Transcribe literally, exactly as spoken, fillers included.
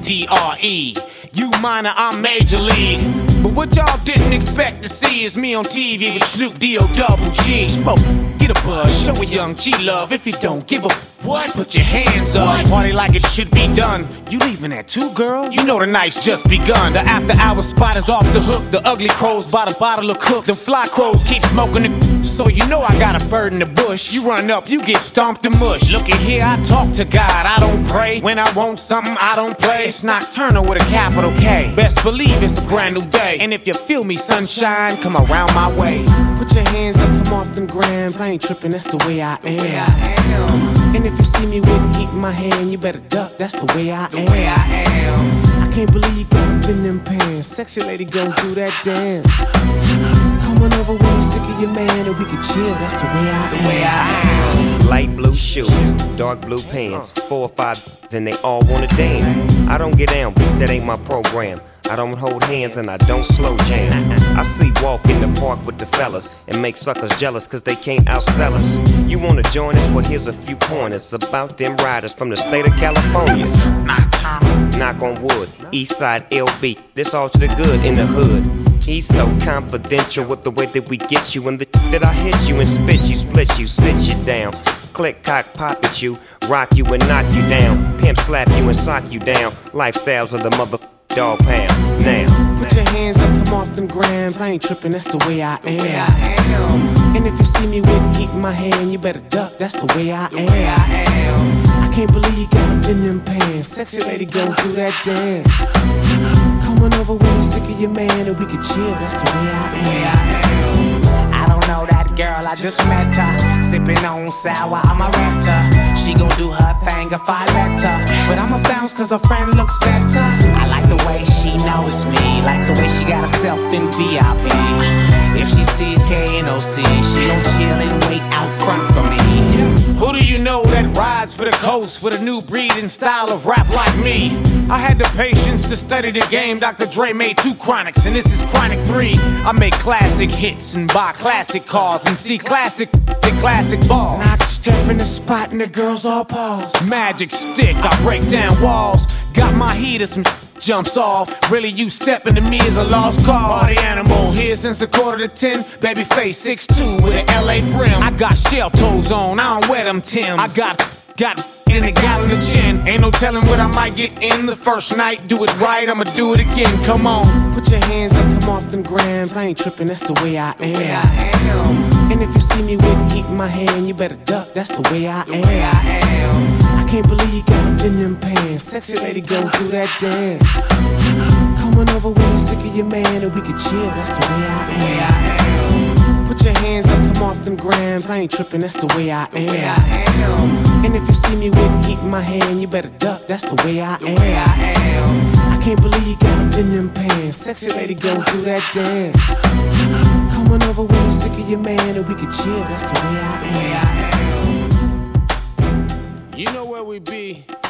D R E. You minor, I'm major league. But what y'all didn't expect to see is me on T V with Snoop D O double G. Smoke, get a buzz, show a young G love. If you don't give a what, put your hands up. What? Party like it should be done. You leaving at two, girl? You know the night's just begun. The after hour spot is off the hook. The ugly crows by the bottle of cook. Them fly crows keep smoking it. So you know I got a bird in the bush. You run up, you get stomped to mush. Looky here, I talk to God, I don't pray. When I want something, I don't play. It's nocturnal with a capital K. Best believe it's a brand new day. And if you feel me, sunshine, come around my way. Put your hands up, come off them grams. I ain't tripping, that's the way I am. And if you see me with heat in my hand, you better duck, that's the way I am. The way I am. I can't believe you got up in them pants. Sexy lady gon' do that dance. Come on over when you're sick of your man and we can chill, that's the way I am. The way I am. Light blue shoes, dark blue pants, four or five and they all wanna dance. I don't get down, but that ain't my program. I don't hold hands and I don't slow jam. I sleep walk in the park with the fellas and make suckers jealous cause they can't outsell us. You wanna join us? Well here's a few pointers about them riders from the state of California. Knock on wood, Eastside L B, this all to the good in the hood. He's so confidential with the way that we get you and the that I hit you and spit you, split you, sit you down. Click, cock, pop at you, rock you and knock you down. Pimp slap you and sock you down. Lifestyles of the mother dog pound. Now put your hands up, come off them grams. I ain't tripping, that's the way I am. And if you see me with heat in my hand, you better duck, that's the way I am. I can't believe you got up in them pants. Sexy lady gon' do that dance. Come on over when you're sick of your man and we can chill, that's the way I am. I don't know that girl, I just met her. Sipping on sour, I'm a renter. She gon' do her thing if I let her. But I'ma bounce cause her friend looks better. I like the way she knows me, like the way she got herself in V I P. If she sees K N O C, she gon' chill and wait out front for me. Who do you know that rides for the coast with a new breed and style of rap like me? I had the patience to study the game. Doctor Dre made two chronics and this is chronic three. I make classic hits and buy classic cars and see classic the classic ball. Now I can step in the spot and the girls all pause. Magic stick, I break down walls. Got my heater, some jumps off. Really, you stepping to me is a lost cause. Party animal here since a quarter to ten. Baby face six two with an L A brim. I got shell toes on, I don't wear them Tims. I got, got in a gallon of gin. Ain't no telling what I might get in the first night. Do it right, I'ma do it again, come on. Put your hands up, come off them grams. I ain't tripping, that's the way I am. And if you see me with heat in my hand, you better duck, that's the way I am. I can't believe you got up in them pants. Sexy lady gon' do that dance. Come on over when you're sick of your man and we can chill, that's the way I am. Put your hands up, come off them grams. I ain't tripping, that's the way I am. And if you see me with heat in my hand, you better duck, that's the way I am. I can't believe you got up in them pants. Sexy lady gon' do that dance. Come on over when you're sick of your man and we can chill, that's the way I am. You know where we be.